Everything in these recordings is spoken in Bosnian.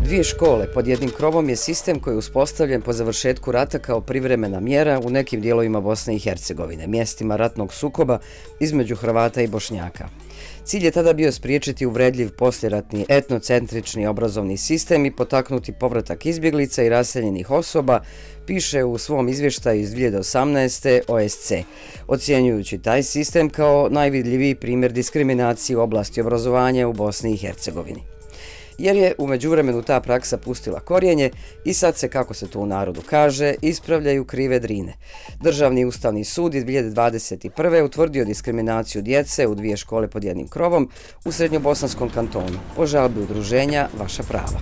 Dvije škole pod jednim krovom je sistem koji je uspostavljen po završetku rata kao privremena mjera u nekim dijelovima Bosne i Hercegovine, mjestima ratnog sukoba između Hrvata i Bošnjaka. Cilj je tada bio spriječiti uvredljiv posljeratni etnocentrični obrazovni sistem i potaknuti povratak izbjeglica i raseljenih osoba, piše u svom izvještaju iz 2018. OSC, ocjenjujući taj sistem kao najvidljiviji primjer diskriminacije u oblasti obrazovanja u Bosni i Hercegovini. Jer je u međuvremenu ta praksa pustila korijenje i sad se, kako se to u narodu kaže, ispravljaju krive drine. Državni ustavni sud je 2021. utvrdio diskriminaciju djece u dvije škole pod jednim krovom u Srednjobosanskom kantonu po žalbi udruženja Vaša prava.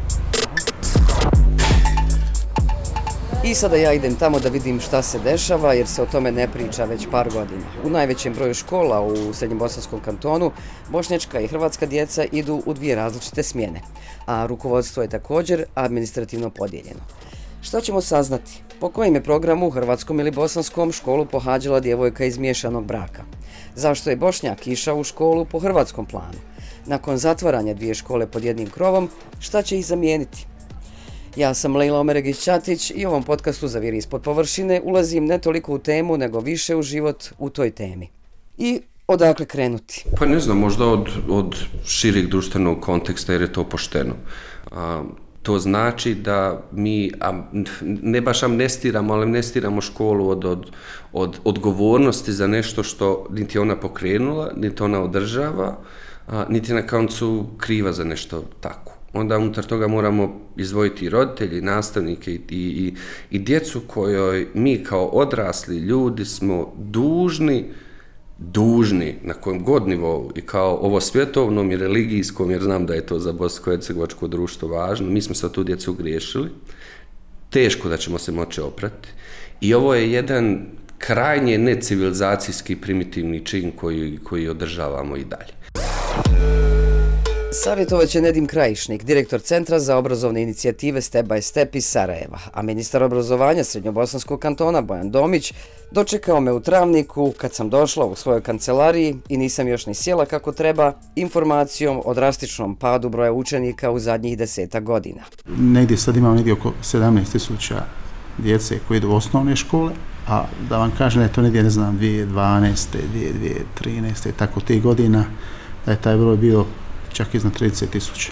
I sada ja idem tamo da vidim šta se dešava, jer se o tome ne priča već par godina. U najvećem broju škola u Srednjobosanskom kantonu bošnjačka i hrvatska djeca idu u dvije različite smjene, a rukovodstvo je također administrativno podijeljeno. Šta ćemo saznati? Po kojim je programu, hrvatskom ili bosanskom, školu pohađala djevojka iz miješanog braka? Zašto je Bošnjak išao u školu po hrvatskom planu? Nakon zatvaranja dvije škole pod jednim krovom, šta će ih zamijeniti? Ja sam Lejla Omeregić-Ćatić i u ovom podcastu Zaviri ispod površine ulazim ne toliko u temu, nego više u život u toj temi. I odakle krenuti? Pa ne znam, možda od šireg društvenog konteksta, jer je to pošteno. To znači da mi ne baš amnestiramo, ali amnestiramo školu od odgovornosti za nešto što niti ona pokrenula, niti ona održava, niti na koncu kriva za nešto tako. Onda unutar toga moramo izdvojiti roditelji, nastavnike i djecu kojoj mi kao odrasli ljudi smo dužni na kojem god nivou i kao ovo svjetovnom i religijskom, jer znam da je to za bosansko-hercegovačko društvo važno, mi smo sa tu djecu griješili, teško da ćemo se moći oprati i ovo je jedan krajnje necivilizacijski primitivni čin koji održavamo i dalje. Savjetovat će Nedim Krajišnik, direktor Centra za obrazovne inicijative Step by Step iz Sarajeva, a ministar obrazovanja Srednjobosanskog kantona Bojan Domić dočekao me u Travniku kad sam došla u svojoj kancelariji i nisam još ni sjela kako treba, informacijom o drastičnom padu broja učenika u zadnjih 10 godina. Negdje sad imamo oko 17.000 djece koji idu u osnovne škole, a da vam kažem da je to negdje, 2012. 2013. tako tih godina, da je taj broj bio čak iznad 30.000.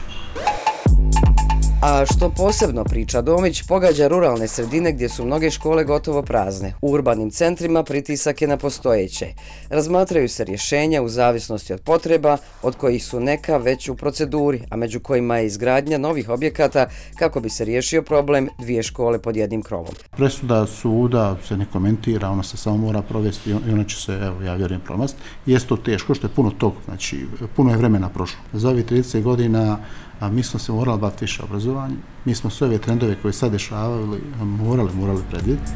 A što posebno priča Domić, pogađa ruralne sredine gdje su mnoge škole gotovo prazne. U urbanim centrima pritisak je na postojeće. Razmatraju se rješenja u zavisnosti od potreba, od kojih su neka već u proceduri, a među kojima je izgradnja novih objekata kako bi se riješio problem dvije škole pod jednim krovom. Presuda suda se ne komentira, ona se samo mora provesti i ona će se, ja vjerujem, promasti. Jeste to teško, što je puno toga, znači puno je vremena prošlo. Za ovih 30 godina mi smo se morali baviti više obrazovanje. Mi smo sve ove trendove koje sad dešavaju morali predvidjeti.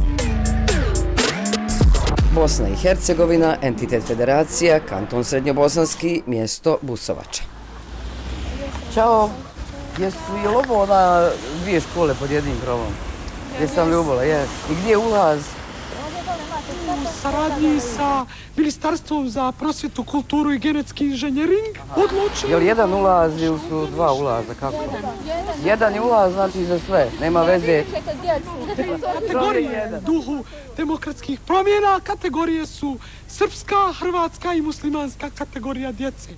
Bosna i Hercegovina, entitet federacija, kanton Srednjobosanski, mjesto Busovača. Ćao, je li ovo dvije škole pod jednim krovom? Jesam Ljubola, je. I gdje je ulaz? U saradnji sa Ministarstvom za prosvjetu, kulturu i genetski inženjering odlučili... Je li jedan ulaz ili su dva ulaza, kako? Jedan je ulaz, znači za sve, nema veze. Kategorije duhu demokratskih promjena, kategorije su srpska, hrvatska i muslimanska kategorija djece.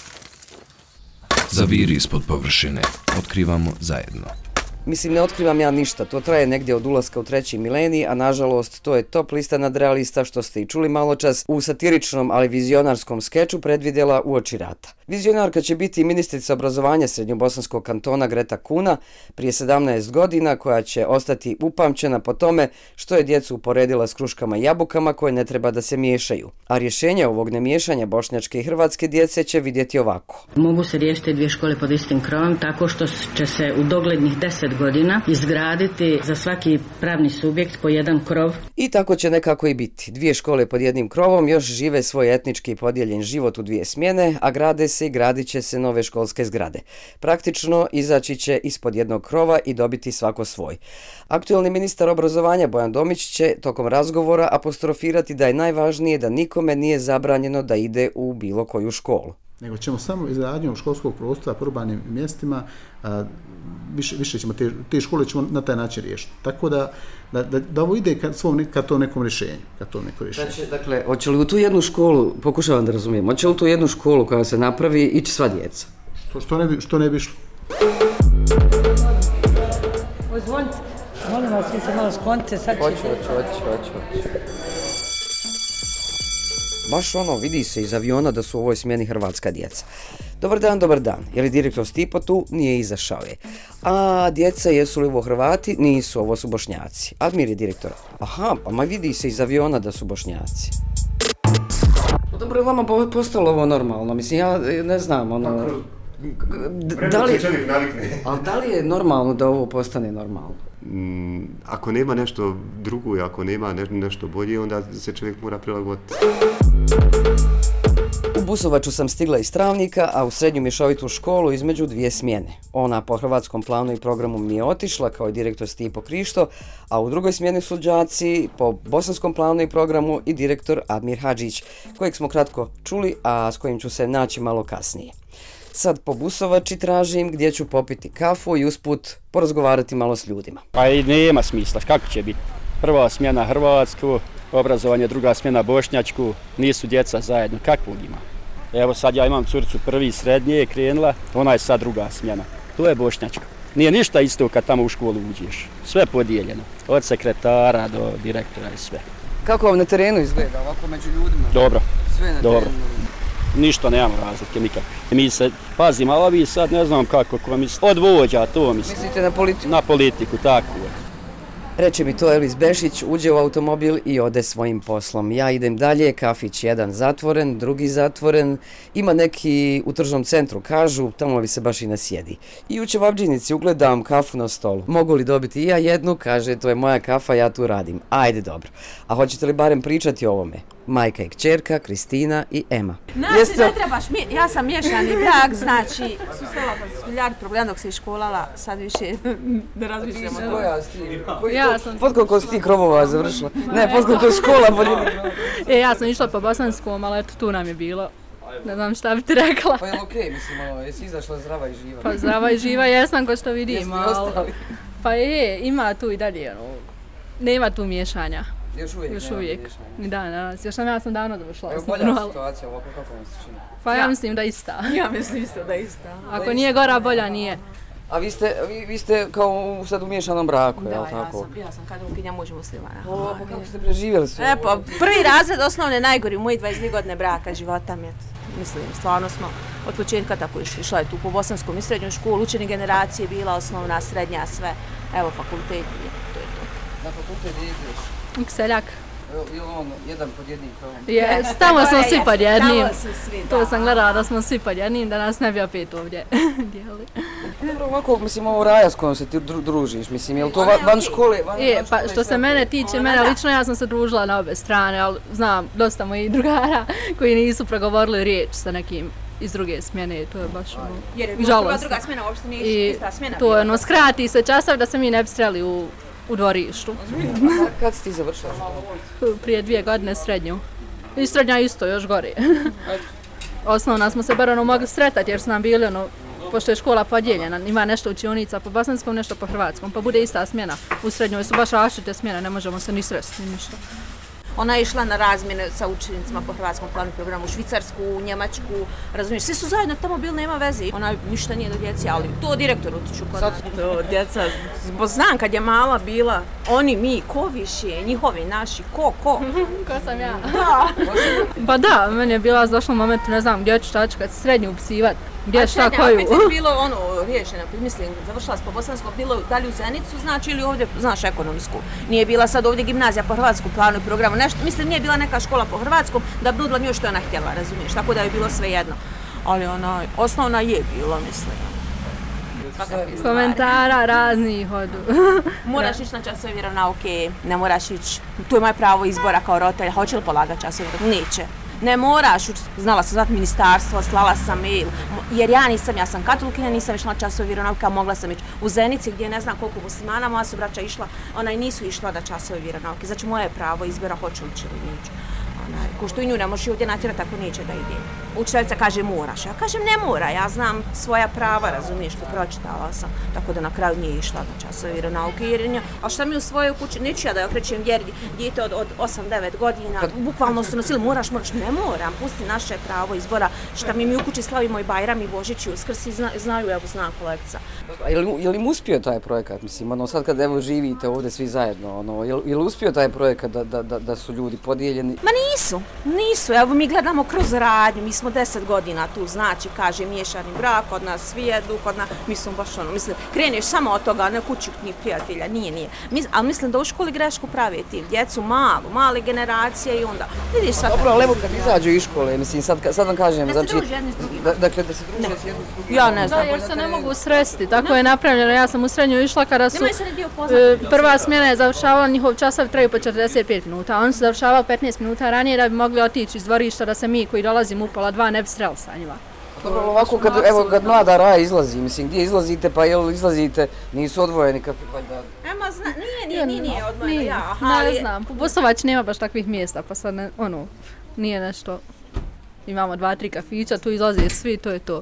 Zaviri ispod površine. Otkrivamo zajedno. Mislim, ne otkrivam ja ništa, to traje negdje od ulaska u 3. milenij, a nažalost to je top lista nadrealista što ste i čuli maločas u satiričnom, ali vizionarskom skeču predvidjela uoči rata. Vizionarka će biti ministrica obrazovanja Srednjobosanskog kantona Greta Kuna prije 17 godina, koja će ostati upamćena po tome što je djecu uporedila s kruškama i jabukama koje ne treba da se miješaju. A rješenja ovog nemiješanja bošnjačke i hrvatske djece će vidjeti ovako. Mogu se riješiti dvije škole pod istim krovom tako što će se u doglednih 10 godina izgraditi za svaki pravni subjekt po jedan krov. I tako će nekako i biti. Dvije škole pod jednim krovom još žive svoj etnički podijeljen život u dvije smjene, a grade se i gradit će se nove školske zgrade. Praktično izaći će ispod jednog krova i dobiti svako svoj. Aktuelni ministar obrazovanja Bojan Domić će tokom razgovora apostrofirati da je najvažnije da nikome nije zabranjeno da ide u bilo koju školu. nego ćemo samo izgradnjom školskog prostora po urbanim mjestima, više ćemo te škole ćemo na taj način riješiti. Tako da ovo ide ka tom nekom rješenju. Dakle, hoće li u tu jednu školu, pokušavam da razumijem, hoće li u tu jednu školu koja se napravi ići sva djeca? Što ne bi išlo? Pozvolite, molim vas, vi se malo sklonite, sad ćete. Hoću. Baš vidi se iz aviona da su u ovoj smjeni hrvatska djeca. Dobar dan. Je li direktor Stipo tu? Nije, izašao je. A djeca, jesu li ovo Hrvati? Nisu, ovo su Bošnjaci. Admir je direktor. Aha, pa vidi se iz aviona da su Bošnjaci. Dobro, vama postalo ovo normalno, mislim, ja ne znam, da li je normalno da ovo postane normalno? Ako nema nešto drugo i ako nema nešto bolje, onda se čovjek mora prilagoditi. U Busovaču sam stigla iz Travnika, a u srednju mješovitu školu između dvije smjene. Ona po hrvatskom planu i programu nije otišla, kao i direktor Stipo Krišto, a u drugoj smjeni su đaci po bosanskom planu i programu i direktor Admir Hadžić, kojeg smo kratko čuli, a s kojim ću se naći malo kasnije. Sad po Busovači tražim gdje ću popiti kafu i usput porazgovarati malo s ljudima. Pa i nema smisla, kako će biti? Prva smjena hrvatsku, obrazovanje, druga smjena bošnjačku, nisu djeca zajedno, kakvog ima? Evo sad ja imam curicu prvi srednje, krenula, ona je sad druga smjena, to je bošnjačka. Nije ništa isto kad tamo u školu uđeš, sve podijeljeno, od sekretara do direktora i sve. Kako vam na terenu izgleda, ovako među ljudima? Dobro, sve na dobro. Terenu. Ništa, nemamo razlike nikakve. Mi se pazimo, a ovi sad ne znam kako misli. Od vođa, to mislim. Mislite na politiku? Na politiku, tako je. Reče mi to Elis Bešić, uđe u automobil i ode svojim poslom. Ja idem dalje, kafić jedan zatvoren, drugi zatvoren. Ima neki u tržnom centru, kažu, tamo bi se baš i nasjedi. I u Čevabdžinici ugledam kafu na stolu. Mogu li dobiti i ja jednu? Kaže, to je moja kafa, ja tu radim. Ajde, dobro. A hoćete li barem pričati o ovome? Majka i kćerka, Kristina i Ema. Znači, ne trebaš, ja sam miješani brak, znači, susrela sam milijard problema dok se iškolala, sad više ne razmišljamo. Ja sam... Pod koliko si ti krovova završila? Ne, pod koliko je škola bolje. Ja sam išla po bosanskom, ali eto, tu nam je bilo. Ne znam šta bi ti rekla. Pa je li okej, mislim, jesi izašla zdrava i živa? Pa zdrava i živa jesam, ko što vidim. Jesi li ostali? Pa ima tu i dalje, nema tu miješanja. Još uvijek. Da, ja sam davno završila. Evo bolja situacija ovako, kako vam se čini? Pa ja mislim da ista. Ja mislim isto da ista. Ako nije gora, bolja nije. A vi ste kao sad u miješanom braku, je li tako? Ja sam kada ukinja muž muslimana. Pa kako ste preživjeli sve? Pa prvi razred osnovne najgori, moji 22 godine braka, života mi je. Mislim, stvarno smo od početka tako išla je tu po bosanskom i srednjoj školu, učeni generacije bila osnovna, srednja, sve. Evo fakultet i to je to. Na fakultet ideš? U Kseljak. Ili jedan pod jednim krovom? Jes, tamo smo svi pod jednim. To sam gledala da smo svi pod jednim, da nas ne bi opet ovdje dijeli. Dobro, ovako, mislim, ovo Raja s kojom se ti družiš, mislim, je li to van škole? Pa što se mene tiče, mene lično ja sam se družila na obe strane, ali znam dosta mojih drugara koji nisu progovorili riječ sa nekim iz druge smjene, to je baš žalostno. Druga smjena uopšte nije ista smjena. To je skrati se časovi da se mi ne bi sreli u dvorištu. Kad si ti završila? Prije 2 godine srednju. I srednja isto, još gori. Osnovna smo se bar mogli sretati jer su nam bili pošto je škola podijeljena, ima nešto učionica po bosanskom, nešto po hrvatskom, pa bude ista smjena. U srednjoj su baš različite smjene, ne možemo se ni sresti, ni ništa. Ona je išla na razmjene sa učenicima po hrvatskom planu programu u Švicarsku, u Njemačku, razumiješ, svi su zajedno tamo bili, nema veze. Ona ništa nije do djeci, ali to direktor utiču kod nas. To djeca, znam kad je mala bila, oni, mi, ko više, njihovi, naši, ko? Ko sam ja? Da. Pa da, meni je bila došla u momentu, ne znam, gdje ću šta ću kad srednju upsivat. Gdje šta koju? Opet je bilo riješeno, mislim, završila s po bosanskom, bilo da li u Zenicu, znači ili ovdje, znaš, ekonomsku. Nije bila sad ovdje gimnazija po hrvatskom planu i programu, nešto, mislim, nije bila neka škola po hrvatskom da bi nudila njoj što je ona htjela, razumiješ, tako da je bilo sve jedno. Ali ona, osnovna je bilo, mislim. Komentara raznih hodu. Moraš ići na časove vjeronauke, ne moraš ići, tu je moje pravo izbora kao roditelja, hoće li polagati časove vjeronauke? Neće. Ne moraš, znala sam zvati ministarstvo, slala sam mail, jer ja sam katolikinja, nisam išla na časove vjeronauke, a mogla sam ići u Zenici gdje ne znam koliko muslimana, moja su braća išla, ona i nisu išla na časove vjeronauke, znači moje je pravo izbora, hoću li ili neću. Ko što i nju ne možeš ovdje natjerati ako neće da ide. Učiteljica kaže moraš, ja kažem ne mora, ja znam svoja prava, razumiješ, što pročitala sam, tako da na kraju nije išla na časove vjeronauke, ali šta mi u svojoj kući, neću ja da joj okrećem jer dijete od 8-9 godina, bukvalno su nosili moraš, ne moram, pusti naše pravo izbora, šta mi u kući slavimo i Bajram i Božić i Uskrs i znaju, evo zna kolegica. Je li im uspio taj projekat, mislim, sad kad evo živite ovdje svi zajedno, je li uspio taj projekat da su ljudi podijeljeni? Ma nisu, evo mi gledamo kroz radnju, mi smo 10 godina tu, znači, kaže, miješani brak, kod nas svijedu, mi smo baš kreneš samo od toga, ne kući ni prijatelja, nije. Ali mislim da u školi grešku prave tim, djecu male generacije i onda, vidiš sad... Dobro, ali evo kad izađu iz škole, mislim, sad vam kažem, znači... Da se druže jedni s drugima. Dakle, da se druže s jednim s drugima. Ja ne znam. Da, jer se ne mogu sresti, tako je napravljeno, ja sam u srednju išla kada su... Prva smjena je završavala, njihov časovi traju po 45 minuta, oni su završavali 15 minuta ranije da bi mogli otići iz dvorišta da se mi koji dolazimo u 1:30 ne bi sreli sa njima. Dobro, ovako kad mlada Raja izlazi, mislim, gdje izlazite, pa jel izlazite, nisu odvojeni kafe, valjda... Nije odvojeno, ja. Ne znam, po Bosovač nema baš takvih mjesta, pa sad nije nešto, imamo 2-3 kafića, tu izlaze svi, to je to.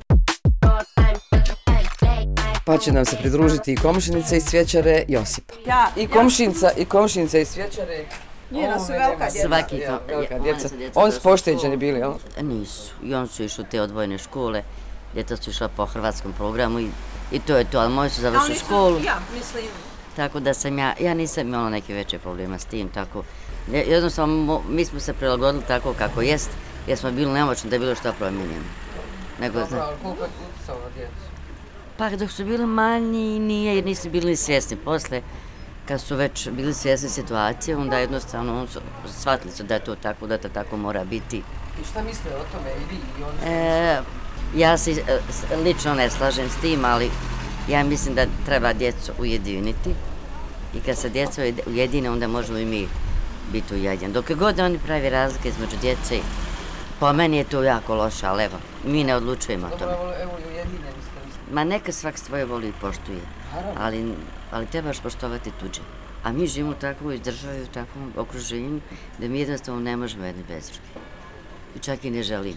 Pa će nam se pridružiti i komšinica iz Cvjećare Josipa. I komšinica iz Cvjećare... Njena su velika djeca. Oni su pošteđeni bili, jel? Nisu. I oni su išli u te odvojene škole. Djeca su išla po hrvatskom programu i to je to. Ali moji su završili školu. Ja, mislim. Tako da sam ja nisam imala neke veće problema s tim. Tako. Jednostavno, mi smo se prilagodili tako kako jest, jer smo bili nemoćni da je bilo što promijenjeno. Dobro, ali koliko je utjecalo na djecu? Pa dok su bili manji nije, jer nisu bili svjesni. Posle, kad su već bili svjesni situacije, onda jednostavno shvatili su da je to tako, da to tako mora biti. I šta misle o tome i vi i oni? Ja se lično ne slažem s tim, ali ja mislim da treba djecu ujediniti i kad se djeca ujedine, onda možemo i mi biti ujedinjeni. Dok god oni pravi razlike između djece, po meni je to jako loše, ali evo, mi ne odlučujemo o tome. Dobro, evo ujedinjeni ste. Ma neka svak svoje voli i poštuje, ali trebaš poštovati tuđe. A mi živimo u takvoj državi, u takvom okruženju, da mi jednostavno ne možemo jedni bez druge. I čak i ne želimo.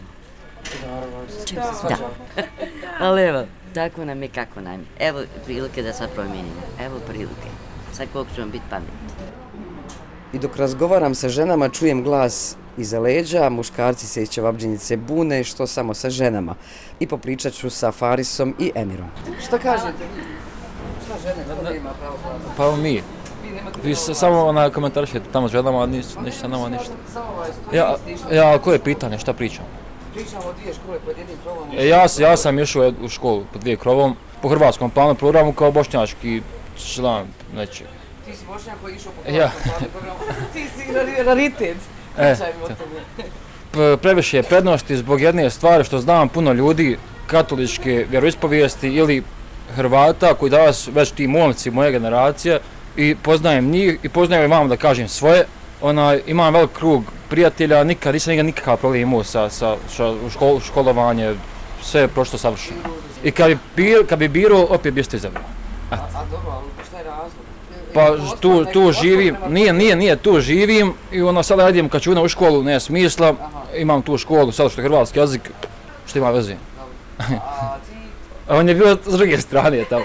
Da. Ali evo, tako nam je kako nam je. Evo prilike da sad promijenimo. Evo prilike. Sad koliko ćemo biti pametni. I dok razgovaram sa ženama, čujem glas iza leđa, muškarci se iz Čevabdžinice bune, što samo sa ženama. I popričat ću sa Farisom i Emirom. Šta kažete vi? Šta žene, ko ima pravo? Pa mi. Vi samo komentarišete tamo s ženama, a ništa nama ništa. Ja, koje je pitanje, šta pričam? Pričamo o 2 škole pod jednim krovom. Ja sam išao u školu pod 2 krovom, po hrvatskom planu programu kao bošnjački član nečeg. Ti si Bošnjak koji je išao po hrvatskom planu programu. Ti si raritet. Pričaj mi o tome. Previše je prednosti zbog jedne stvari što znam puno ljudi katoličke vjeroispovijesti ili Hrvata koji danas već ti momci moje generacije i poznajem njih i poznajem i mam da kažem svoje. Imam velik krug prijatelja, nisam nikakav problem imao sa školovanje, sve je prošlo savršeno. I kad bi birao, opet bi isto izabrao. A dobro, ali šta je razlog? Pa tu živim, nije, tu živim i sada idem kad ću u školu, nema smisla, imam tu školu, sada što je hrvatski jezik, što ima veze. A on je bio s druge strane tamo.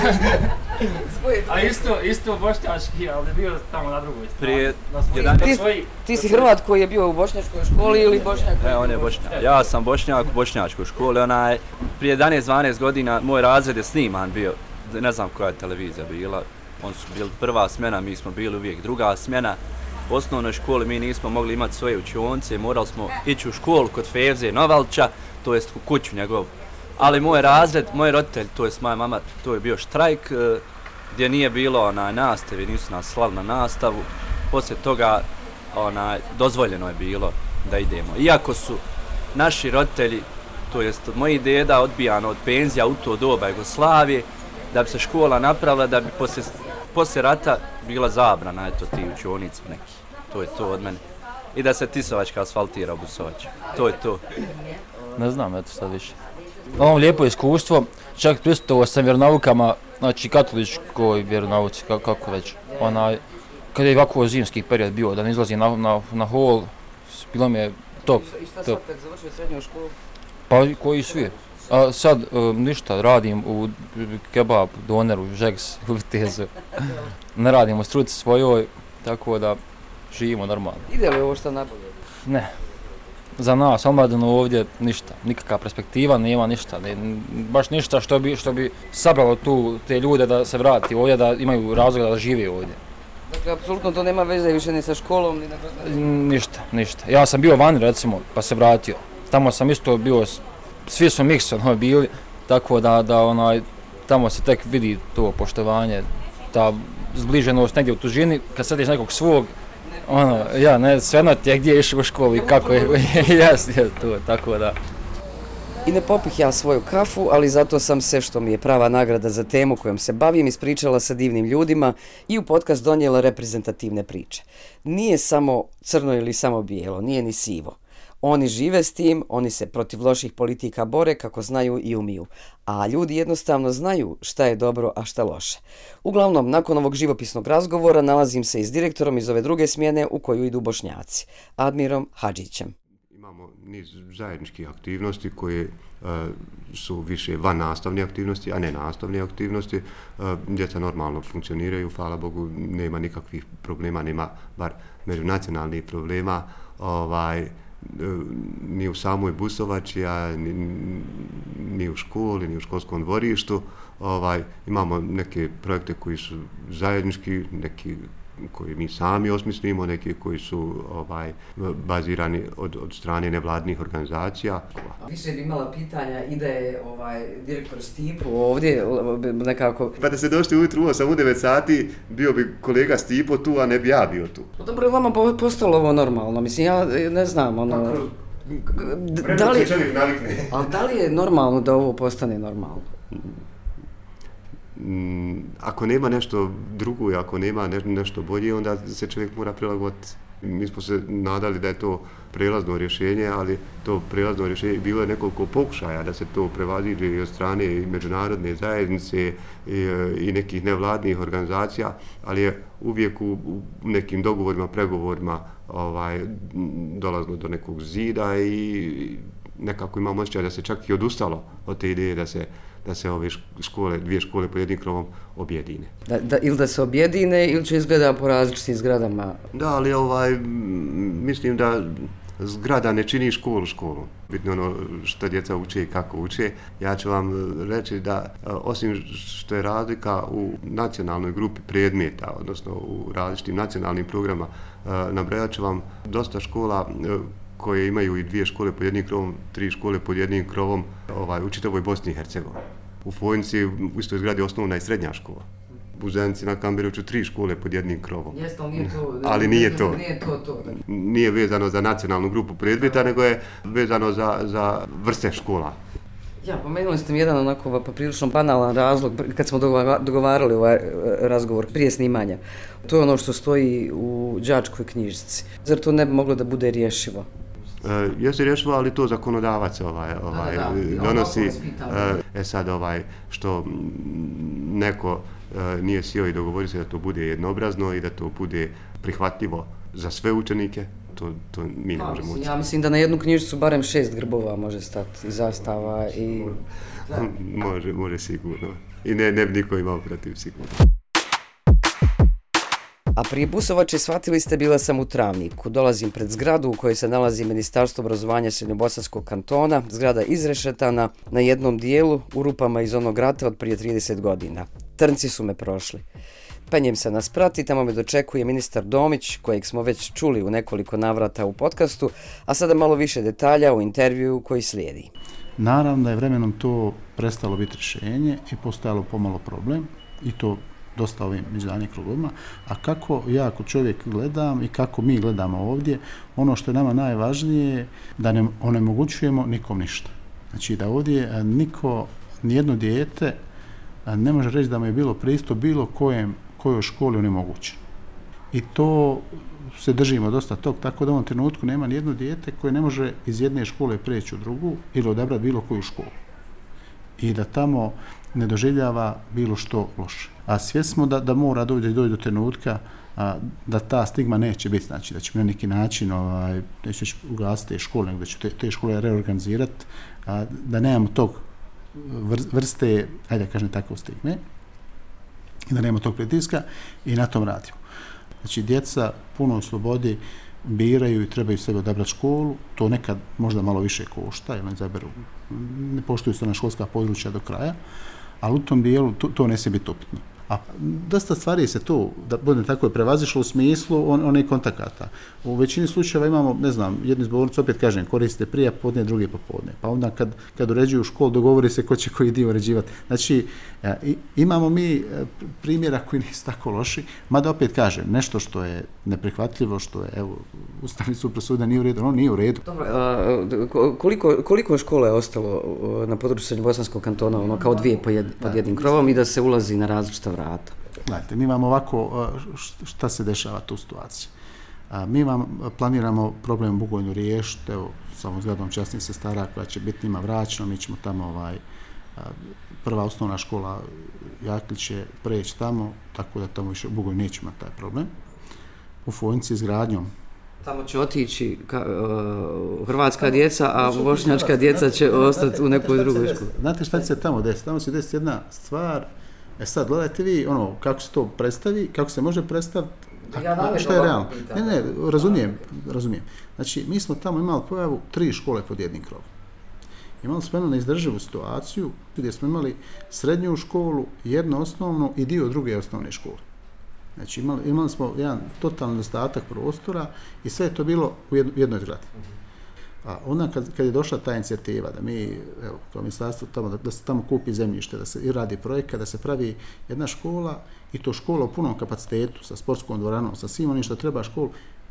A isto bošnjački, ali je bio tamo na drugoj strani. Ti si Hrvat koji je bio u bošnjačkoj školi ili Bošnjak? On je Bošnjak. Ja sam Bošnjak u bošnjačkoj školi. Prije 11-12 godina moj razred je sniman bio. Ne znam koja je televizija bila. Oni su bili prva smjena, mi smo bili uvijek druga smjena. U osnovnoj školi mi nismo mogli imati svoje učionice, morali smo ići u školu kod Fevze Novalča, to jest u kuću njegovu. Ali moj razred, moj roditelj, to jest moja mama, to je bio štrajk gdje nije bilo nastave, nisu nas slali na nastavu. Poslije toga dozvoljeno je bilo da idemo. Iako su naši roditelji, to jest od mojih deda, odbijano od penzija u to doba Jugoslavije, da bi se škola napravila, da bi poslije rata bila zabrana, eto ti učionica neki. To je to od mene. I da se Tisovačka asfaltira u Busovaču. To je to. Ne znam, eto sad više. Imam lijepo iskustvo, čak prisustvovao sam vjeronaukama, znači katoličkoj vjeronauci, kako već. Kad je ovako zimski period bio, da ne izlazi na hol, bilo mi je top. I šta sad tek završio srednju školu? Pa koji svi. A sad ništa, radim u kebab, doneru, žeks, u vitezu. Ne radim u struci svojoj, tako da živimo normalno. Ide li ovo što nabolje? Ne. Za nas, omladinu ovdje ništa, nikakva perspektiva, nema ništa, baš ništa što bi sabralo tu te ljude da se vrati ovdje, da imaju razloga da žive ovdje. Dakle, apsolutno to nema veze više ni sa školom, ni na... Ništa. Ja sam bio vani, recimo, pa se vratio. Tamo sam isto bio, svi su mikso bili, tako da tamo se tek vidi to poštovanje, ta zbliženost negdje u tužini, kad središ nekog svog, svejedno ti je gdje je išao u školu i kako je, to, tako da. I ne popih ja svoju kafu, ali zato sam se, što mi je prava nagrada za temu kojom se bavim, ispričala sa divnim ljudima i u podcast donijela reprezentativne priče. Nije samo crno ili samo bijelo, nije ni sivo. Oni žive s tim, oni se protiv loših politika bore kako znaju i umiju. A ljudi jednostavno znaju šta je dobro, a šta loše. Uglavnom, nakon ovog živopisnog razgovora nalazim se i s direktorom iz ove druge smjene u koju idu Bošnjaci, Admirom Hadžićem. Imamo niz zajedničkih aktivnosti koje su više van nastavne aktivnosti, a ne nastavne aktivnosti. Djeca normalno funkcioniraju, hvala Bogu, nema nikakvih problema, nema bar međunacionalnih problema, ni u samoj Busovači, ni u školi, ni u školskom dvorištu. Imamo neke projekte koji su zajednički, neki koji mi sami osmislimo, neki koji su bazirani od strane nevladnih organizacija. Više bi imala pitanja i da je direktor Stipo ovdje nekako... Pa da se došli ujutru u 9 sati, bio bi kolega Stipo tu, a ne bi ja bio tu. Dobro, vama postalo ovo normalno, mislim, ja ne znam, Vremeno se čovjek navikne. Ali da li je normalno da ovo postane normalno? Ako nema nešto drugo i ako nema nešto bolje, onda se čovjek mora prilagoditi. Mi smo se nadali da je to prelazno rješenje, ali to prelazno rješenje bilo je nekoliko pokušaja da se to prevaziđe i od strane i međunarodne zajednice i nekih nevladnih organizacija, ali je uvijek u nekim dogovorima, pregovorima dolazilo do nekog zida i nekako imam osjećaj da se čak i odustalo od te ideje da se ove dvije škole pod jednim krovom objedine. Ili da se objedine ili će izgleda po različitim zgradama? Da, ali mislim da zgrada ne čini školu. Bitno ono što djeca uče i kako uče. Ja ću vam reći da osim što je razlika u nacionalnoj grupi predmeta, odnosno u različitim nacionalnim programima, nabrojat ću vam dosta škola koje imaju i 2 škole pod jednim krovom, 3 škole pod jednim krovom u čitavoj Bosni i Hercegovini. U Fojnici u istoj zgradi osnovna i srednja škola. U Zenici na Kamberovcu 3 škole pod jednim krovom. Jeste, ali nije to. Ali nije to. Nije to. Nije vezano za nacionalnu grupu predmeta, nego je vezano za vrste škola. Ja, pomenuli ste mi jedan onako prilično banalan razlog kad smo dogovarali ovaj razgovor prije snimanja. To je ono što stoji u đačkoj knjižici. Zar to ne bi moglo da bude rješivo? Jeste rješivo, ali to zakonodavac donosi. Sad što neko nije sjeo i dogovorio se da to bude jednobrazno i da to bude prihvatljivo za sve učenike, to mi ne možemo učiti. Ja mislim da na jednu knjižicu barem 6 grbova može stati i zastava i... Može sigurno. I ne bi niko imao protiv sigurno. A prije Busovače, shvatili ste, bila sam u Travniku. Dolazim pred zgradu u kojoj se nalazi Ministarstvo obrazovanja Srednjobosanskog kantona, zgrada izrešetana na jednom dijelu u rupama iz onog rata od prije 30 godina. Trnci su me prošli. Penjem se na sprat i tamo me dočekuje ministar Domić, kojeg smo već čuli u nekoliko navrata u podcastu, a sada malo više detalja u intervjuu koji slijedi. Naravno da je vremenom to prestalo biti rješenje i postojalo pomalo problem i to dosta ovim međunarodnim krugovima, a kako ja kao čovjek gledam i kako mi gledamo ovdje, ono što je nama najvažnije da ne onemogućujemo nikom ništa. Znači da ovdje nijedno dijete ne može reći da mu je bilo pristup bilo kojoj školi onemogućen. I to se držimo dosta tog, tako da u ovom trenutku nema nijedno dijete koje ne može iz jedne škole preći u drugu ili odabrati bilo koju školu. I da tamo ne doživljava bilo što loše. A svjesni smo da mora doći do trenutka da ta stigma neće biti, znači da ćemo na neki način, neću ugasiti te škole, nego da će te škole reorganizirati, da nemamo tog vrste, ajde kažem tako, stigme, i da nemamo tog pritiska i na tom radimo. Znači, djeca puno u slobodi biraju i trebaju sebe odabrati školu, to nekad možda malo više košta, jer ne poštuju se na školska područja do kraja, ali u tom dijelu to ne smije biti upitno. A dosta stvari se tu, da budem tako, prevazišlo u smislu onih kontakata. U većini slučajeva imamo, ne znam, jedni zbornici, opet kažem, koriste prije podne, drugi popodne. Pa onda kad uređuju školu, dogovori se ko će koji dio uređivati. Znači, imamo mi primjera koji nisu tako loši, mada opet kažem, nešto što je neprihvatljivo, što je, evo, Ustavni sud presudio nije u redu, ono nije u redu. Dobro, koliko škola je ostalo na području Srednjobosanskog kantona, ono kao dvije pod jednim krovom i da se ulazi na različita vrata? Gledajte, mi imamo ovako, šta se dešava tu situaciji. Mi planiramo problem u Bugojnu riješiti, evo, samo zgradom časnih sestara koja će biti njima vraćena, mi ćemo tamo, prva osnovna škola Jaklić će preći tamo, tako da tamo više u Bugojnu neće imati taj problem. U Fojnici izgradnjom. Tamo će otići hrvatska djeca, a bošnjačka djeca će ostati u nekoj drugoj školi. Znate šta će se tamo desiti? Tamo će desiti jedna stvar. Sad, gledajte vi, kako se to predstavi, kako se može predstaviti, šta je realno. Ne, razumijem. Znači, mi smo tamo imali pojavu 3 škole pod jednim krovom. Imali smo jednu neizdrživu situaciju gdje smo imali srednju školu, jednu osnovnu i dio druge osnovne škole. Znači, imali smo jedan totalni nedostatak prostora i sve je to bilo u jednoj zgradi. A onda kad je došla ta inicijativa da mi, evo, kao ministarstvo tamo, da se tamo kupi zemljište, da se i radi projekat, da se pravi jedna škola i to škola u punom kapacitetu, sa sportskom dvoranom, sa svim onim što treba školu,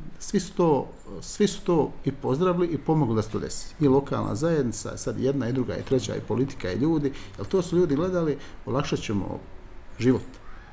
svi su to i pozdravili i pomogli da se to desi. I lokalna zajednica, sad jedna i druga i treća i politika i ljudi, jer to su ljudi gledali, olakšat ćemo život.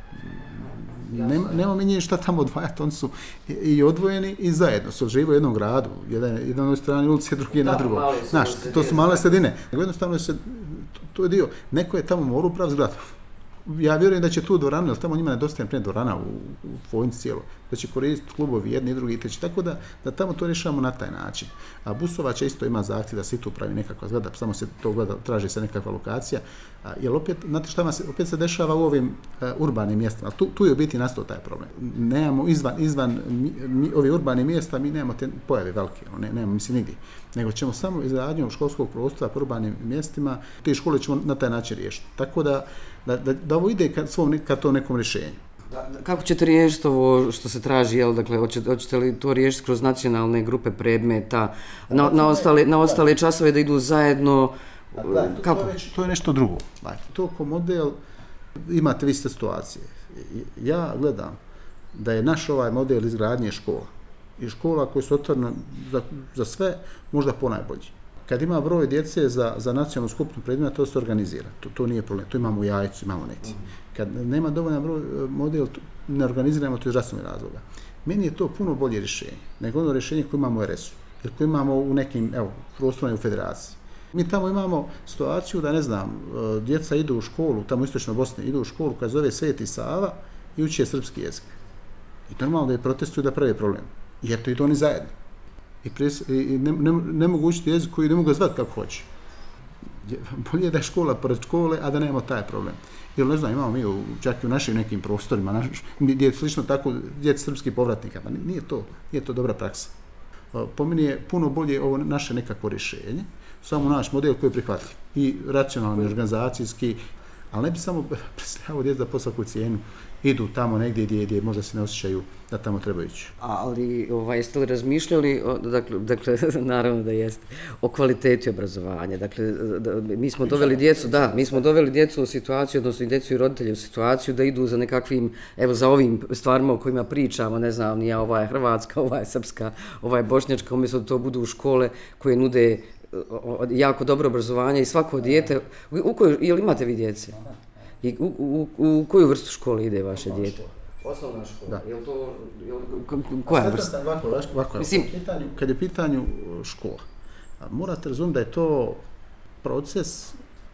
Nema mi nije šta tamo odvajati, oni su i odvojeni i zajedno su živaju u jednom gradu, jedan na jednoj strani ulice, drugi na drugom. Znaš, to su male sredine. Jednostavno to je dio, neko je tamo morao upraviti zgradu. Ja vjerujem da će tu dvoranu, jer tamo njima nedostaje dvorana u Fojnici cijelo, da će koristiti klubovi jedni i drugi i treći, tako da tamo to rješavamo na taj način. A Busovača isto ima zahtjev da se tu pravi nekakva zgrada, samo se to gleda, traži se nekakva lokacija, jer opet, znate šta opet se dešava u ovim urbanim mjestima, tu je u biti nastao taj problem. Nemamo izvan ovih urbanih mjesta, mi nemamo te pojave velike, nemamo mislim nigdje, nego ćemo samo izgradnjom školskog prostora po urbanim mjestima, te škole ćemo na taj način riješiti. Tako da ovo ide ka to nekom rješenju. Kako ćete riješiti ovo što se traži, jel, dakle, hoćete li to riješiti kroz nacionalne grupe predmeta, na ostale časove da idu zajedno? Kako? To je nešto drugo. To ko model, imate vi situacije. Ja gledam da je naš ovaj model izgradnje škola i škola koje su otvorene za sve, možda ponajbolji. Kad ima broj djece za nacionalnu skupinu predmeta, to se organizira. To nije problem. To imamo u Jajcu, imamo neki. Kad nema dovoljan broj model, ne organiziramo to iz zdravstvenih razloga. Meni je to puno bolje rješenje nego ono rješenje koje imamo u RS-u ili koje imamo u nekim, prostorima u federaciji. Mi tamo imamo situaciju da, ne znam, djeca idu u školu, tamo u istočnoj Bosni, idu u školu koja zove Sveti Sava i uče srpski jezik. I normalno da je protestuju da pravi problem. Jer to i to oni zajedno. I ne mogu učiti jezik koji ne mogu zvati kako hoće. Bolje je da je škola pored škole, a da nemamo taj problem. Jer ne znam, imamo mi čak i u našim nekim prostorima, gdje je slično tako djeci srpskih povratnika, pa nije to dobra praksa. Po meni je puno bolje ovo naše nekako rješenje, samo naš model koji je prihvatljiv i racionalni, organizacijski, ali ne bi samo predstavljavo djeca da po svaku cijenu idu tamo negdje gdje možda se ne osjećaju da tamo trebaju ići. Ali jeste li razmišljali, dakle, naravno da jeste, o kvaliteti obrazovanja? Dakle, mi smo doveli djecu u situaciju, odnosno i djecu i roditelje u situaciju da idu za nekakvim, evo za ovim stvarima o kojima pričamo, ne znam, nije ova je hrvatska, ova je srpska, ova je bošnjačka, umjesto da to budu škole koje nude jako dobro obrazovanje i svako dijete, jel imate vi djece? I u koju vrstu škole ide vaše dijete? Osnovna škola. Da. Jel to, koja vrsta? Ovako, kad je pitanju škola, morate razumjeti da je to proces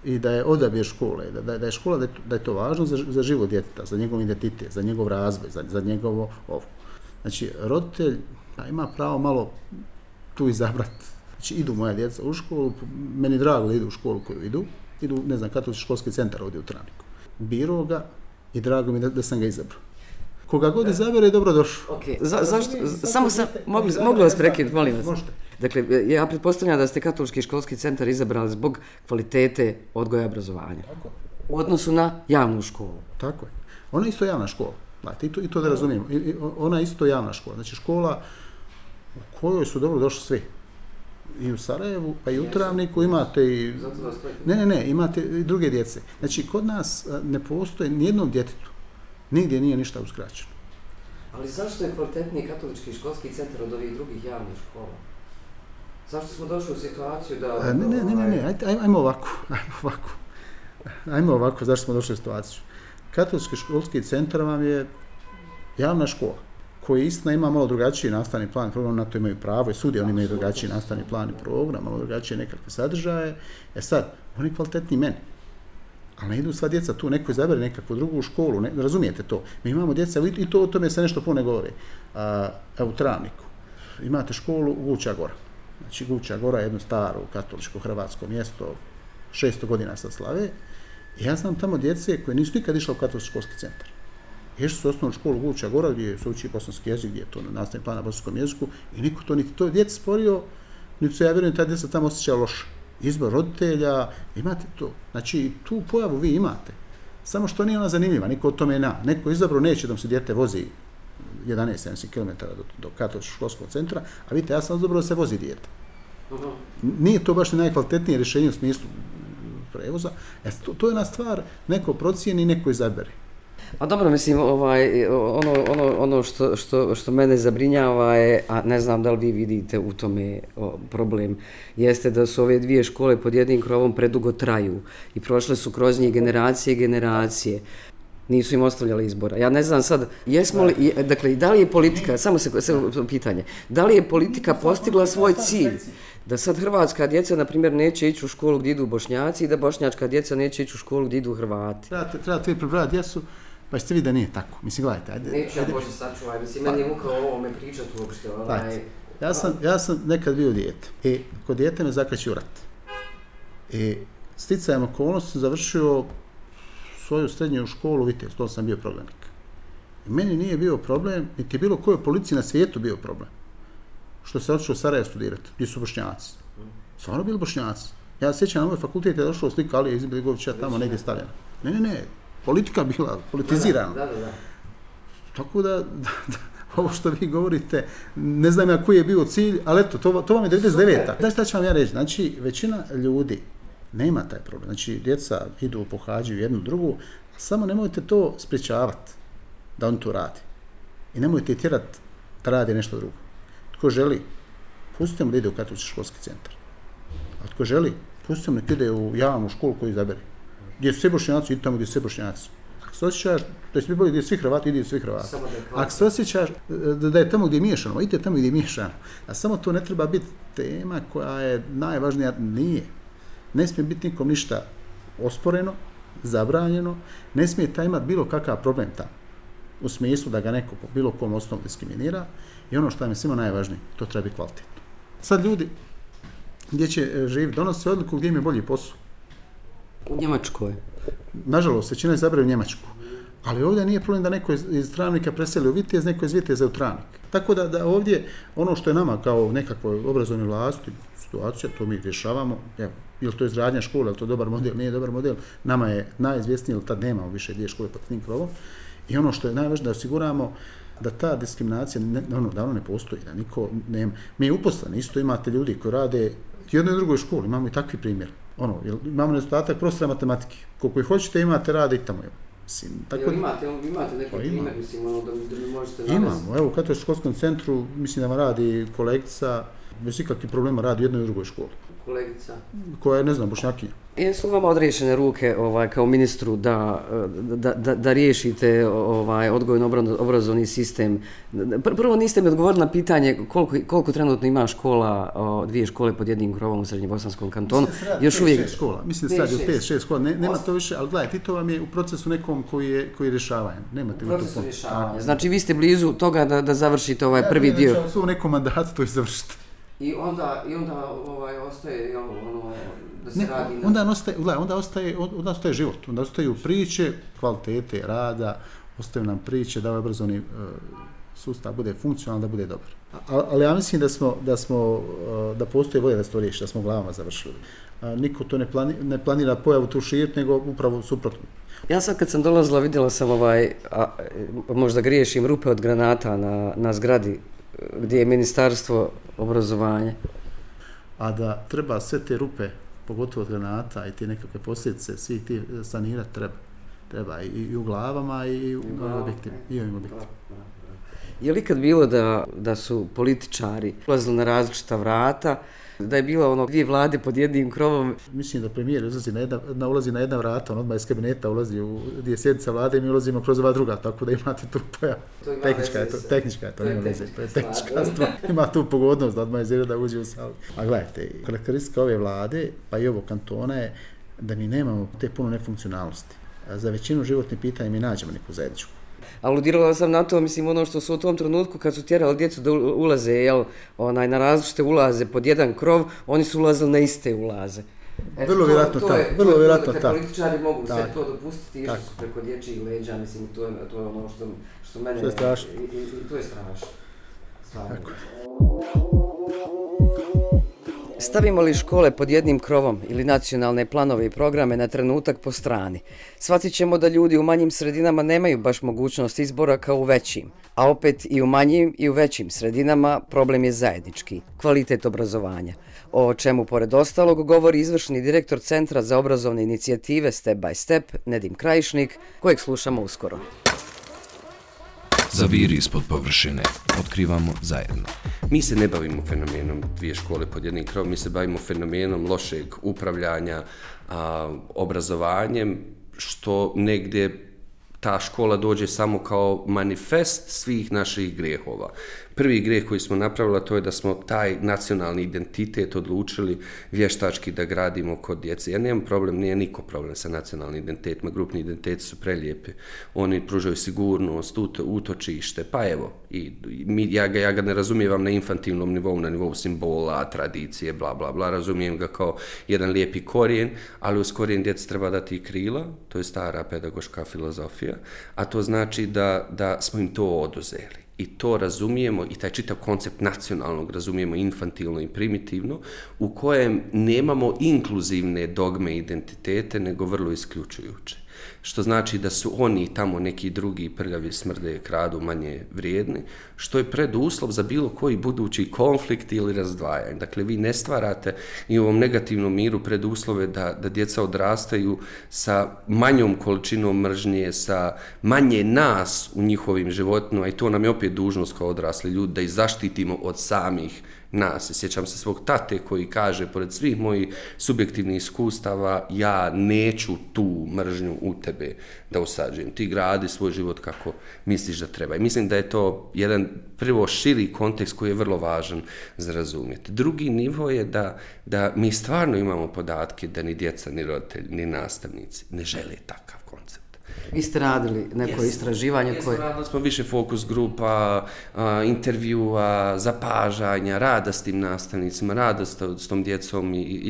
i da je odabir škole, da je škola, da je to važno za život djeteta, za njegov identitet, za njegov razvoj, za njegovo ovo. Znači, roditelj ima pravo malo tu izabrati. Znači, idu moja djeca u školu, meni drago da idu u školu koju idu, ne znam, katolički školski centar ovdje u Travniku. Biro ga i drago mi da sam ga izabrao. Koga god izabere je dobro došao. Okay. Zašto? Samo sam, mogu vas prekinuti, molim vas. Možete. Dakle, ja pretpostavljam da ste katolički školski centar izabrali zbog kvalitete odgoja i obrazovanja. Tako. U odnosu na javnu školu. Tako je. Ona je isto javna škola. Gledajte, i to da razumijemo. Ona je isto javna škola. Znači škola u kojoj su dobro došli svi. I u Sarajevu, pa i u Travniku imate i... Ne, imate i druge djece. Znači, kod nas ne postoji nijednom djetetu. Nigdje nije ništa uskraćeno. Ali zašto je kvalitetniji katolički školski centar od ovih drugih javnih škola? Zašto smo došli u situaciju da... Ne, ajmo ovako, zašto smo došli u situaciju? Katolički školski centar vam je javna škola, koji istina ima malo drugačiji nastavni plan i program, na to imaju pravo i sudi, oni imaju drugačiji nastavni plan i program, malo drugačije nekakve sadržaje. Sad, oni kvalitetni meni. Ali ne idu sva djeca tu, neko izabere nekakvu drugu školu, razumijete to? Mi imamo djeca, i to o tome se nešto puno ne govori. Evo u Travniku imate školu Guća Gora. Znači Guća Gora je jedno staro katoličko hrvatsko mjesto, 600 godina sad slave. I ja znam tamo djece koje nisu nikad išla u katolički školski centar. Išli su u osnovnu školu Guća Gora gdje se uči bosanski jezik, gdje je to nastavni plan na bosanskom jeziku i niko to niti to djece sporio, niti se ja vjerujem ta djeca tamo osjećala loše. Izbor roditelja, imate to. Znači, tu pojavu vi imate. Samo što nije ona zanimljiva, niko o tome neko izabrao neće da mu se dijete vozi 11-70 km do katoličkog školskog centra, a vidite, ja sam izabrao da se vozi dijete. Nije to baš najkvalitetnije rješenje u smislu prevoza. To je jedna stvar, neko procijeni, neko izabere. A dobro, mislim, ono što mene zabrinjava je, a ne znam da li vi vidite u tome problem, jeste da su ove dvije škole pod jednim krovom predugo traju i prošle su kroz njih generacije i generacije. Nisu im ostavljali izbora. Ja ne znam sad, jesmo li, dakle, da li je politika, samo pitanje, da li je politika postigla svoj cilj? Da sad hrvatska djeca, na primjer, neće ići u školu gdje idu Bošnjaci i da bošnjačka djeca neće ići u školu gdje idu Hrvati. Trebate vi prebrati djecu, pa ćete vidjeti da nije tako. Mislim, gledajte, ajde. Neću ja Bože sačuvaj, mislim, meni je muka o ovome pričati uopšte. Ja sam nekad bio dijete i kod dijete me zakačio rat. I sticajem okolnosti završio svoju srednju školu, vidite, to sam bio prognanik. I meni nije bio problem, niti bilo kojoj policiji na svijetu bio problem. Što se otišao u Sarajevo studirati, gdje su Bošnjaci. Stvarno bili Bošnjaci. Ja se sjećam na moj fakultet je došao slika Alije Izetbegovića tamo negdje stavljena. Ne, politika bila politizirana. Da. Tako da, ovo što vi govorite, ne znam ja koji je bio cilj, ali eto, to vam je 99. Znači, šta ću vam ja reći? Znači, većina ljudi nema taj problem. Znači, djeca idu, pohađaju jednu drugu, a samo nemojte to sprječavati da on to radi. I nemojte ih tjerati da radi nešto drugo. Tko želi, pustimo da ide u katolički školski centar. A tko želi, pustimo da ide u javnu školu koju izabere. Gdje su svi Bošnjaci, idi tamo gdje su svi Bošnjaci. Ako se osjećaš, to je bolje gdje su svi Hrvati, idi svi Hrvati. Ako se osjećaš da je tamo gdje je miješano, idite tamo gdje je miješano. A samo to ne treba biti tema koja je najvažnija, nije. Ne smije biti nikom ništa osporeno, zabranjeno, ne smije taj imati bilo kakav problem tamo. U smislu da ga neko po bilo kom osnovu diskriminira i ono što je svima najvažnije, to treba biti kvalitetno. Sad ljudi gdje će živjeti, donose odluku gdje im je bolji posao. U Njemačkoj. Nažalost, većina izabraju u Njemačku. Ali ovdje nije problem da neko iz Travnika preseli u Vitez, neko iz Viteza u Travnik. Tako da ovdje ono što je nama kao nekakvoj obrazovnoj vlasti, situacija, to mi rješavamo. Evo, je li to izgradnja škola, je li to dobar model, nije dobar model. Nama je najizvjesnije, jer tad nemamo više dvije škole pod tim krovom. I ono što je najvažnije da osiguramo da ta diskriminacija, da ono ne postoji, da niko nema. Mi uposleni, isto imate ljudi koji rade u jednoj i drugoj školi, imamo i takvi primjer. Imamo nedostatak profesora matematike. Koliko ih hoćete imate, rade i tamo. Mislim, tako imate neki primjer, mislim, da mi možete navesti? Imamo, evo u katoličkom školskom centru, mislim da vam radi kolegica, bez ikakvih problema radi u jednoj i drugoj školi. kolegica? Koja je, ne znam, Bošnjakinja. Jesu vama odriješene ruke kao ministru da riješite odgojno-obrazovni sistem? Prvo niste mi odgovorili na pitanje koliko trenutno ima škola, 2 škole pod jednim krovom u Srednjebosanskom kantonu. Još uvijek 5-6 škola. Mislim da se radi o 5-6 škola. Nema to više, ali gledajte, to vam je u procesu nekom koji je rješavajan. Nemate procesu rješavanja. Znači vi ste blizu toga da završite ovaj prvi dio. Ja u nekom mandatu to i završite. I onda ostaje da se radi... Onda ostaje život, onda ostaju priče, kvalitete rada, ostaju nam priče da ovaj obrazovni sustav bude funkcionalan, da bude dobar. Ali ja mislim da postoji volja da se to riješi, da smo glavama završili. Niko to ne planira pojavu tu širiti, nego upravo suprotno. Ja sad kad sam dolazila vidjela sam možda griješim, rupe od granata na zgradi gdje je Ministarstvo obrazovanja. A da treba sve te rupe, pogotovo od granata i te nekakve posljedice, svih ti sanirati treba i u glavama i u objektima. Je li ikad bilo da su političari ulazili na različita vrata, da je bilo 2 vlade pod jednim krovom? Mislim da premijer ulazi na jedna vrata, on odmah iz kabineta ulazi gdje je sjednica vlade i mi ulazimo kroz 2 druga, tako da imate tu pojav. Tehnička je to, nema veze, to je tehnička stvar. Ima tu pogodnost da odmah iz da uđe u salu. A gledajte, karakteristika ove vlade, pa i ovog kantona je da mi nemamo te puno nefunkcionalnosti. Za većinu životnih pitanja mi nađemo neku zajedničku. Aludirala sam na to, mislim, ono što su u tom trenutku kad su tjerali djecu da ulaze, na različite ulaze pod jedan krov, oni su ulazili na iste ulaze. Vrlo vjerojatno tako. Političari mogu sve to dopustiti, išli su preko dječjih leđa, mislim, to je ono što mene... To je strašno. I to je strašno. Tako. Stavimo li škole pod jednim krovom ili nacionalne planove i programe na trenutak po strani, shvatit ćemo da ljudi u manjim sredinama nemaju baš mogućnost izbora kao u većim, a opet i u manjim i u većim sredinama problem je zajednički, kvalitet obrazovanja. O čemu pored ostalog govori izvršni direktor Centra za obrazovne inicijative Step by Step, Nedim Krajišnik, kojeg slušamo uskoro. Zaviri ispod površine. Otkrivamo zajedno. Mi se ne bavimo fenomenom 2 škole pod jednim krovom, mi se bavimo fenomenom lošeg upravljanja, obrazovanjem, što negdje ta škola dođe samo kao manifest svih naših grijehova. Prvi grijeh koji smo napravili, to je da smo taj nacionalni identitet odlučili vještački da gradimo kod djece. Ja nemam problem, nije niko problem sa nacionalnim identitetima, grupni identiteti su prelijepi. Oni pružaju sigurnost, utočište, pa evo, ja ga ne razumijevam na infantilnom nivou, na nivou simbola, tradicije, bla, bla, bla, razumijem ga kao jedan lijepi korijen, ali uz korijen djeci treba dati i krila, to je stara pedagoška filozofija, a to znači da smo im to oduzeli. I to razumijemo, i taj čitav koncept nacionalnog razumijemo infantilno i primitivno, u kojem nemamo inkluzivne dogme identitete, nego vrlo isključujuće. Što znači da su oni tamo neki drugi prljavi, smrde, kradu, manje vrijedni, što je preduslov za bilo koji budući konflikt ili razdvajanje. Dakle, vi ne stvarate i u ovom negativnom miru preduslove da djeca odrastaju sa manjom količinom mržnje, sa manje nas u njihovim životima, i to nam je opet dužnost kao odrasli ljudi, da ih zaštitimo od samih nas. Sjećam se svog tate koji kaže, pored svih mojih subjektivnih iskustava, ja neću tu mržnju u tebe da usađujem. Ti gradi svoj život kako misliš da treba. I mislim da je to jedan prvo širi kontekst koji je vrlo važan za razumjeti. Drugi nivo je da mi stvarno imamo podatke da ni djeca, ni roditelji, ni nastavnici ne žele takav koncept. Vi ste radili neko istraživanje koje... Radili smo više fokus grupa, intervjua, zapažanja, rada s tim nastavnicima, rada s tom djecom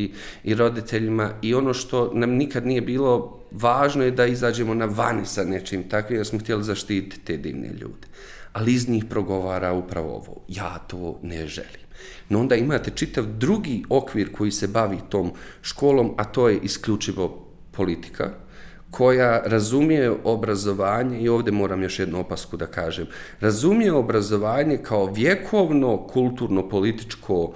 i roditeljima, i ono što nam nikad nije bilo važno je da izađemo na vani sa nečim takvim, jer smo htjeli zaštititi te divne ljude. Ali iz njih progovara upravo ovo, ja to ne želim. No onda imate čitav drugi okvir koji se bavi tom školom, a to je isključivo politika, koja razumije obrazovanje, i ovdje moram još jednu opasku da kažem, razumije obrazovanje kao vjekovno, kulturno-političko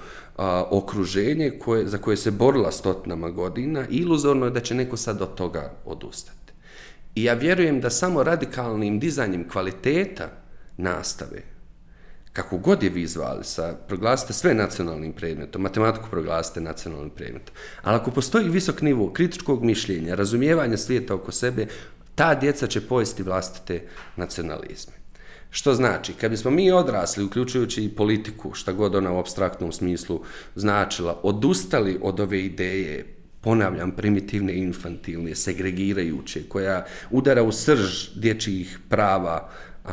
okruženje za koje se borila stotinama godina, i iluzorno je da će neko sad od toga odustati. I ja vjerujem da samo radikalnim dizanjem kvaliteta nastave, kako god je vi zvali, proglasite sve nacionalnim predmetom, matematiku proglasite nacionalnim predmetom. Ali ako postoji visok nivo kritičkog mišljenja, razumijevanja svijeta oko sebe, ta djeca će pojesti vlastite nacionalizme. Što znači, kad bismo mi odrasli, uključujući i politiku, šta god ona u apstraktnom smislu značila, odustali od ove ideje, ponavljam, primitivne, infantilne, segregirajuće, koja udara u srž dječjih prava,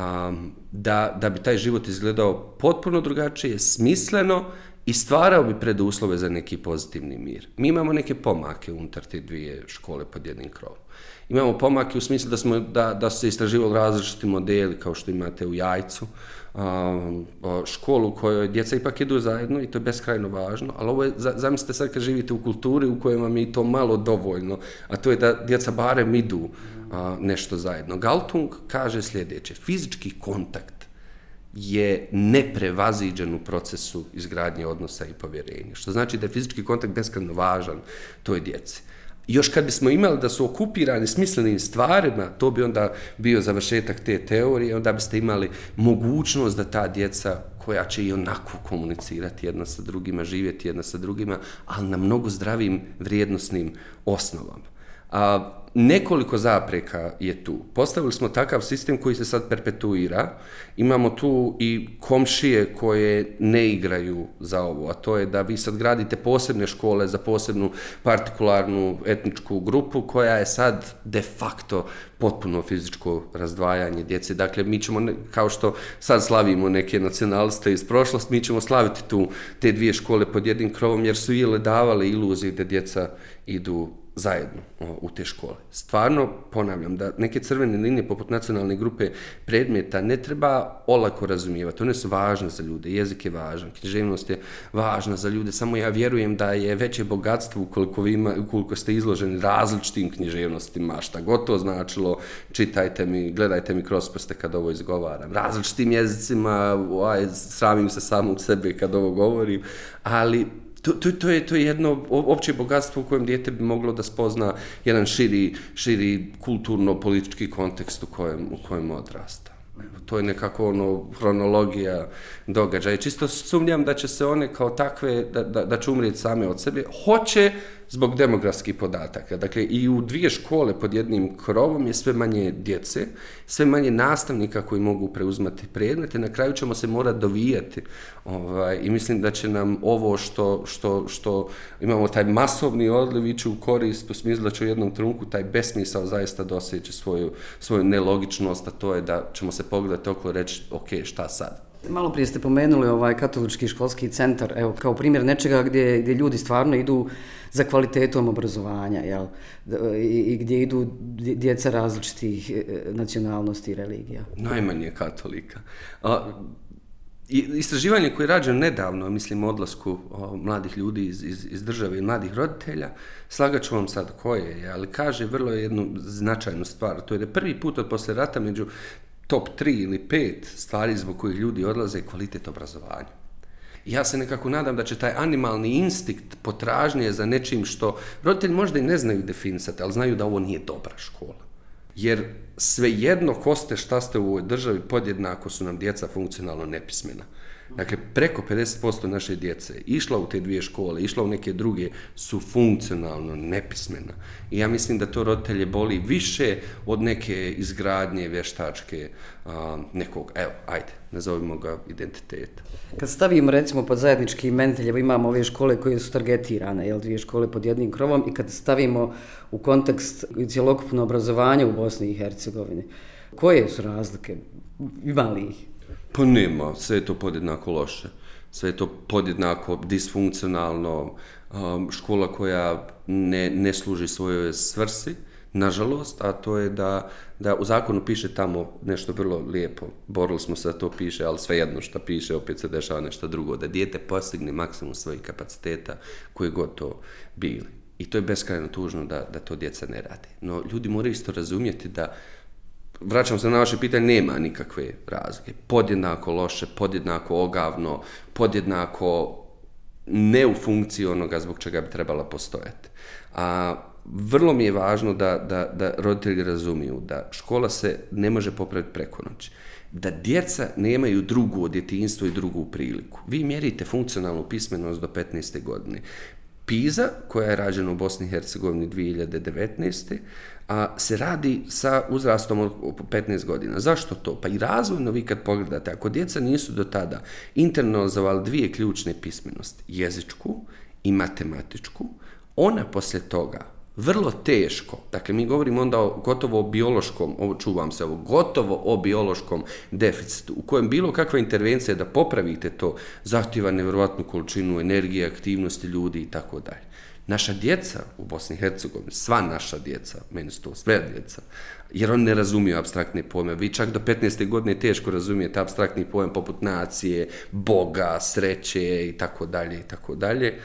da bi taj život izgledao potpuno drugačije, smisleno i stvarao bi preduslove za neki pozitivni mir. Mi imamo neke pomake unutar te dvije škole pod jednim krovom. Imamo pomake u smislu da su se istraživali različiti modeli, kao što imate u Jajcu, školu u kojoj djeca ipak idu zajedno i to je beskrajno važno, ali ovo je, zamislite sad kad živite u kulturi u kojoj vam je to malo dovoljno, a to je da djeca barem idu nešto zajedno. Galtung kaže sljedeće: fizički kontakt je neprevaziđen u procesu izgradnje odnosa i povjerenja, što znači da je fizički kontakt beskrajno važan toj djeci. Još kad bismo imali da su okupirani smislenim stvarima, to bi onda bio završetak te teorije, onda biste imali mogućnost da ta djeca, koja će i onako komunicirati jedna sa drugima, živjeti jedna sa drugima, ali na mnogo zdravim vrijednosnim osnovama. Nekoliko zapreka je tu. Postavili smo takav sistem koji se sad perpetuira. Imamo tu i komšije koje ne igraju za ovo, a to je da vi sad gradite posebne škole za posebnu partikularnu etničku grupu koja je sad de facto potpuno fizičko razdvajanje djece. Dakle, mi ćemo, kao što sad slavimo neke nacionaliste iz prošlosti, mi ćemo slaviti te dvije škole pod jednim krovom jer su ili davale iluziju da djeca idu zajedno u te škole. Stvarno, ponavljam, da neke crvene linije poput nacionalne grupe predmeta ne treba olako razumijevati. One su važne za ljude, jezik je važan, književnost je važna za ljude, samo ja vjerujem da je veće bogatstvo ukoliko ste izloženi različitim književnostima, šta god to značilo, čitajte mi, gledajte mi kroz prste kad ovo izgovaram. Različitim jezicima, sramim se samog sebe kad ovo govorim, ali to je jedno opće bogatstvo u kojem dijete bi moglo da spozna jedan širi kulturno-politički kontekst u kojem odrasta. To je nekako hronologija događaja. Čisto sumnjam da će se one kao takve, da će umrijeti same od sebe. Hoće zbog demografskih podataka. Dakle, i u dvije škole pod jednim krovom je sve manje djece, sve manje nastavnika koji mogu preuzimati predmete. Na kraju ćemo se morati dovijati. I mislim da će nam ovo što imamo taj masovni odliv ići u korist, u smislu da će u jednom trenutku taj besmisao zaista doseći svoju nelogičnost, a to je da ćemo se pogledati okolo i reći, ok, šta sad? Malo prije ste pomenuli katolički školski centar, evo, kao primjer nečega gdje ljudi stvarno idu za kvalitetom obrazovanja, jel? I gdje idu djeca različitih nacionalnosti i religija. Najmanje katolika. Istraživanje koje je rađeno nedavno, mislim o odlasku mladih ljudi iz države i mladih roditelja, slagat ću vam sad koje je, ali kaže vrlo jednu značajnu stvar, to je da prvi put od poslije rata među top 3 ili 5 stvari zbog kojih ljudi odlaze je kvalitet obrazovanja. Ja se nekako nadam da će taj animalni instinkt potražnje za nečim što roditelji možda i ne znaju definisati, ali znaju da ovo nije dobra škola. Jer svejedno ko ste, šta ste u ovoj državi, podjednako su nam djeca funkcionalno nepismena. Dakle, preko 50% naše djece išla u te dvije škole, išla u neke druge, su funkcionalno nepismena. I ja mislim da to roditelje boli više od neke izgradnje vještačke nekog, nazovimo ga identiteta. Kad stavimo recimo pod zajednički imenitelj, imamo ove škole koje su targetirane, dvije škole pod jednim krovom, i kad stavimo u kontekst cjelokupno obrazovanje u Bosni i Hercegovini, koje su razlike? Ima li ih? Pa nema, sve je to podjednako loše, sve je to podjednako disfunkcionalno, škola koja ne služi svojoj svrsi, nažalost, a to je da u zakonu piše tamo nešto vrlo lijepo, borili smo se da to piše, ali svejedno što piše, opet se dešava nešto drugo, da dijete postigne maksimum svojih kapaciteta koje god to bili. I to je beskrajno tužno da to djeca ne rade. No, ljudi moraju isto razumjeti da, vraćam se na vaše pitanje, nema nikakve razlike. Podjednako loše, podjednako ogavno, podjednako ne u funkciji onoga zbog čega bi trebala postojati. A vrlo mi je važno da roditelji razumiju da škola se ne može popraviti preko noći. Da djeca nemaju drugo djetinjstvo i drugu priliku. Vi mjerite funkcionalnu pismenost do 15. godine. PISA, koja je rađena u Bosni i Hercegovini 2019. Se radi sa uzrastom od 15 godina. Zašto to? Pa i razvojno vi kad pogledate, ako djeca nisu do tada internalizovali dvije ključne pismenosti, jezičku i matematičku, ona poslije toga vrlo teško, dakle mi govorimo onda gotovo o biološkom, gotovo o biološkom deficitu, u kojem bilo kakva intervencija da popravite to zahtjeva nevjerojatnu količinu energije, aktivnosti ljudi i tako dalje. Naša djeca u Bosni i Hercegovini, sva naša djeca, meni su to sve djeca, jer oni ne razumiju apstraktne pojme. Vi čak do 15. godine teško razumijete apstraktni pojam poput nacije, Boga, sreće i tako dalje,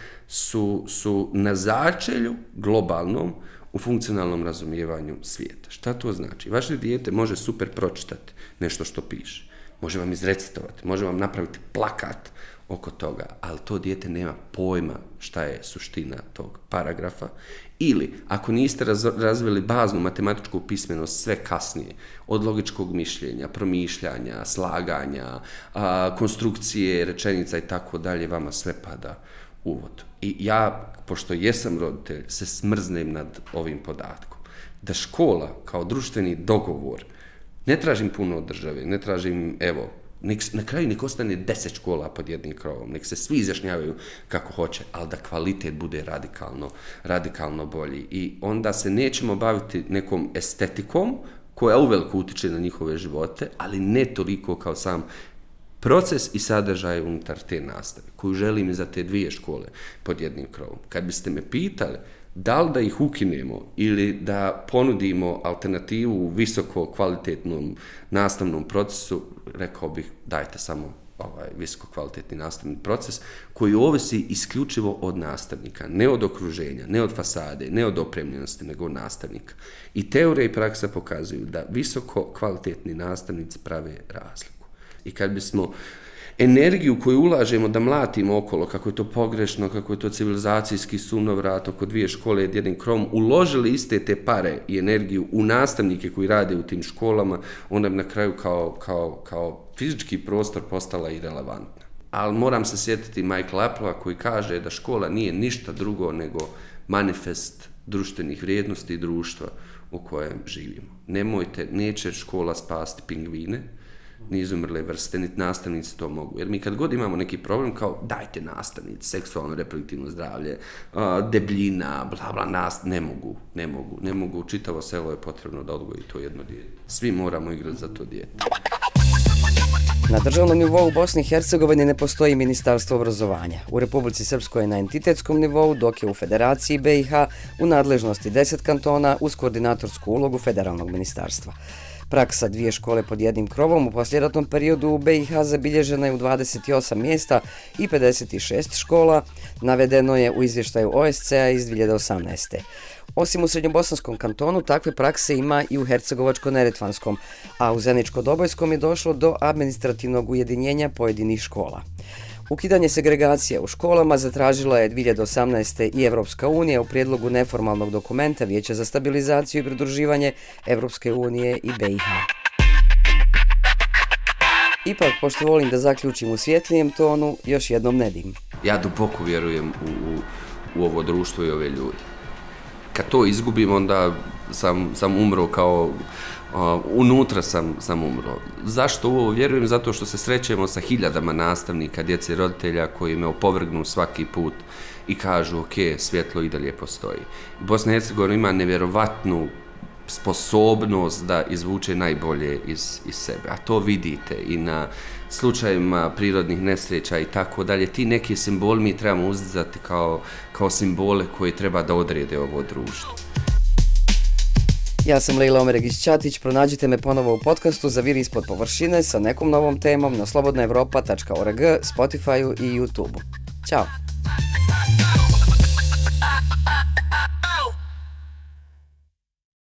su na začelju globalnom u funkcionalnom razumijevanju svijeta. Šta to znači? Vaše dijete može super pročitati nešto što piše, može vam izrecitovati, može vam napraviti plakat oko toga, ali to dijete nema pojma šta je suština tog paragrafa. Ili, ako niste razvili baznu matematičku pismenost sve kasnije, od logičkog mišljenja, promišljanja, slaganja, konstrukcije, rečenica i tako dalje, vama sve pada u vodu. I ja, pošto jesam roditelj, se smrznem nad ovim podatkom. Da škola kao društveni dogovor, ne tražim puno od države, ne tražim, na kraju nek ostane 10 škola pod jednim krovom, nek se svi izjašnjavaju kako hoće, ali da kvalitet bude radikalno bolji. I onda se nećemo baviti nekom estetikom koja uveliko utiče na njihove živote, ali ne toliko kao sam proces i sadržaj unutar te nastave, koju želim i za te dvije škole pod jednim krovom. Kad biste me pitali da li da ih ukinemo ili da ponudimo alternativu u visoko kvalitetnom nastavnom procesu, rekao bih dajte samo visoko kvalitetni nastavni proces koji ovisi isključivo od nastavnika, ne od okruženja, ne od fasade, ne od opremljenosti, nego od nastavnika. I teorija i praksa pokazuju da visoko kvalitetni nastavnici prave razliku. I kad bismo energiju koju ulažemo da mlatimo okolo, kako je to pogrešno, kako je to civilizacijski sunovrat oko dvije škole i jednim krovom, uložili iste te pare i energiju u nastavnike koji rade u tim školama, onda bi na kraju kao fizički prostor postala i relevantna. Ali moram se sjetiti Michaela Applea koji kaže da škola nije ništa drugo nego manifest društvenih vrijednosti i društva u kojem živimo. Neće škola spasti pingvine, ni izumrle vrste, niti nastavnici to mogu. Jer mi kad god imamo neki problem kao dajte nastavnici, seksualno reproduktivno zdravlje, debljina, bla bla, ne mogu. Čitavo selo je potrebno da odgoji to jedno dijete. Svi moramo igrati za to dijete. Na državnom nivou u Bosni i Hercegovini ne postoji ministarstvo obrazovanja. U Republici Srpskoj je na entitetskom nivou, dok je u Federaciji BiH u nadležnosti 10 kantona uz koordinatorsku ulogu federalnog ministarstva. Praksa dvije škole pod jednim krovom u poslijeratnom periodu u BiH zabilježena je u 28 mjesta i 56 škola, navedeno je u izvještaju OSCE-a iz 2018. Osim u Srednjobosanskom kantonu, takve prakse ima i u Hercegovačko-neretvanskom, a u Zeničko-Dobojskom je došlo do administrativnog ujedinjenja pojedinih škola. Ukidanje segregacije u školama zatražila je 2018. i Evropska unija u prijedlogu neformalnog dokumenta Vijeća za stabilizaciju i pridruživanje Evropske unije i BiH. Ipak, pošto volim da zaključim u svjetlijem tonu, još jednom Nedim. Ja duboko vjerujem u ovo društvo i ove ljudi. Kad to izgubim, onda sam umro kao... unutra sam umro. Zašto u ovo vjerujem? Zato što se srećemo sa hiljadama nastavnika, djece i roditelja koji me opovrgnu svaki put i kažu ok, svjetlo i dalje postoji. Bosna i Hercegovina ima nevjerovatnu sposobnost da izvuče najbolje iz sebe, a to vidite i na slučajevima prirodnih nesreća i tako dalje. Ti neki simboli mi trebamo uzdizati kao simbole koji treba da odrede ovo društvo. Ja sam Lejla Omeregić-Ćatić, pronađite me ponovo u podcastu Zaviri ispod površine sa nekom novom temom na slobodnaevropa.org, Spotify-u i YouTube-u. Ćao!